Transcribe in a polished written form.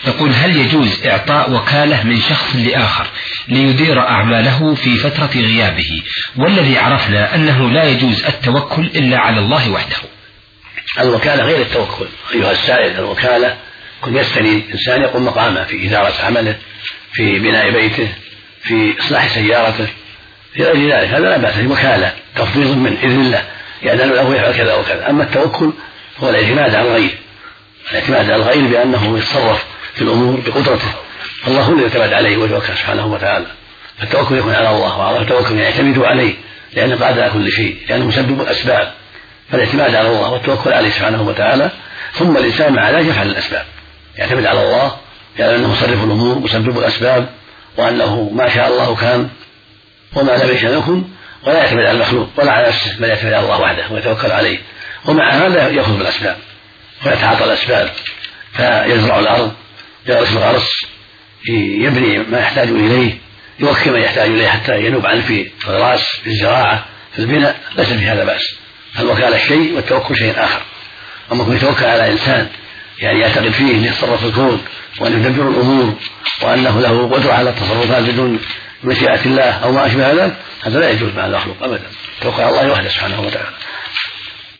يقول: هل يجوز إعطاء وكالة من شخص لآخر ليدير أعماله في فترة غيابه، والذي عرفنا أنه لا يجوز التوكل إلا على الله وحده؟ الوكالة غير التوكل أيها السائل. الوكالة كن يستني إنسان يقوم مقامه في إدارة عمله، في بناء بيته، في إصلاح سيارته، في غير ذلك، هذا لا بأس، وكالة تفويض من إذن الله يأذن له يفعل كذا وكذا. أما التوكل هو الاعتماد على الغير، الاعتماد على الغير بأنه يتصرف في الأمور بقدرته، الله هو الذي يعتمد عليه ويتوكل سبحانه وتعالى. فالتوكل يكون على الله، وعلى التوكل يعتمد عليه لأنه قادر على كل شيء، لأنه مسبب الأسباب. فالاعتماد على الله والتوكل عليه سبحانه وتعالى، ثم الإنسان مع ذلك يفعل الأسباب، يعتمد على الله يعني أنه مصرف الأمور مسبب الأسباب، وأنه ما شاء الله كان وما لم يشأ يكن، ولا يعتمد على المخلوق ولا على نفسه، بل يعتمد على الله وحده ويتوكل عليه. ومع هذا يأخذ بالأسباب ويتعاطى الأسباب، فيزرع الأرض، يغرس الغرس، يبني ما يحتاج إليه، يوكل ما يحتاج إليه حتى ينوب عنه في الغراس، في الزراعة، في البناء، ليس في هذا بأس. فالوكالة شيء والتوكل شيء آخر. أما كن يتوكل على إنسان يعني يعتقد فيه أن يتصرف الكون وأن يدبر الأمور وأنه له قدرة على التصرفات بدون مشيئة الله أو ما أشبه ذلك، هذا لا يجوز مع المخلوق أبدا. توكل على الله وحده سبحانه وتعالى.